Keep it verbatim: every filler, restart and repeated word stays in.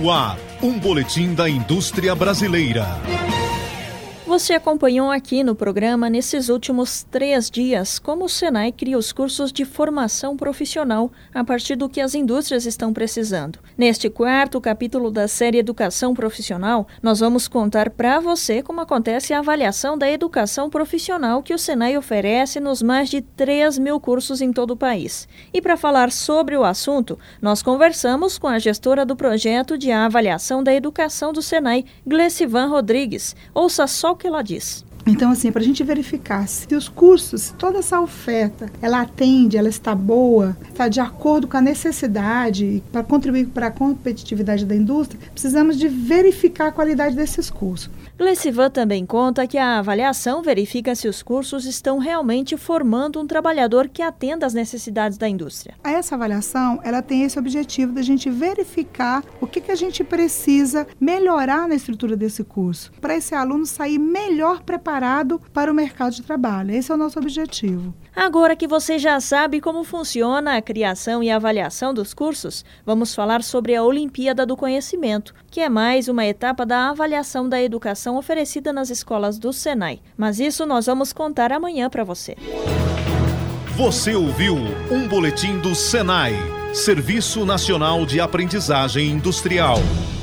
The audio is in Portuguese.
No ar, um boletim da indústria brasileira. Você acompanhou aqui no programa, nesses últimos três dias, como o Senai cria os cursos de formação profissional a partir do que as indústrias estão precisando. Neste quarto capítulo da série Educação Profissional, nós vamos contar para você como acontece a avaliação da educação profissional que o Senai oferece nos mais de três mil cursos em todo o país. E para falar sobre o assunto, nós conversamos com a gestora do projeto de avaliação da educação do Senai, Glecivan Rodrigues. Ouça só o que ela diz. Então, assim, para a gente verificar se os cursos, toda essa oferta, ela atende, ela está boa, está de acordo com a necessidade, para contribuir para a competitividade da indústria, precisamos de verificar a qualidade desses cursos. Glecivan também conta que a avaliação verifica se os cursos estão realmente formando um trabalhador que atenda às necessidades da indústria. Essa avaliação, ela tem esse objetivo da gente verificar o que, que a gente precisa melhorar na estrutura desse curso, para esse aluno sair melhor preparado para o mercado de trabalho. Esse é o nosso objetivo. Agora que você já sabe como funciona a criação e avaliação dos cursos, vamos falar sobre a Olimpíada do Conhecimento, que é mais uma etapa da avaliação da educação oferecida nas escolas do Senai. Mas isso nós vamos contar amanhã para você. Você ouviu um boletim do Senai, Serviço Nacional de Aprendizagem Industrial.